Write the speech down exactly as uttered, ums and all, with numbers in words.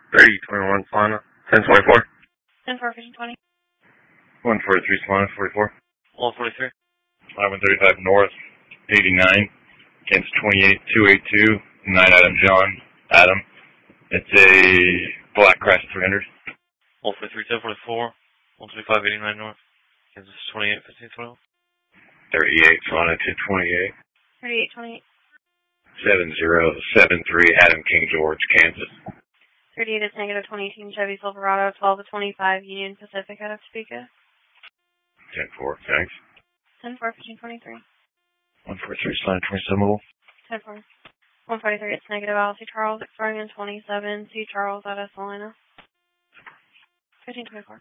thirty twenty-one Solana, ten twenty-four. ten four fifteen twenty. one forty-three Solana, forty-four. one forty-three. one thirty-five North, eighty-nine. Against twenty-eight two eighty-two. nine Adam John, Adam. It's a Black Crash three hundred. one forty-three ten forty-four. one thirty-five eighty-nine North. Kansas twenty-eight fifteen twenty-one. thirty-eight Solana, two twenty-eight. thirty-eight twenty-eight. seven zero seven three Adam King George, Kansas. thirty-eight is negative twenty, Team Chevy Silverado, twelve to twenty-five, Union Pacific out of Topeka. ten four, thanks. ten four fifteen twenty-three. one forty-three Solana, twenty-seven mobile. ten four. one forty-three, it's negative, I'll see Charles, exploring in twenty-seven, see Charles out of Salina. fifteen twenty-four.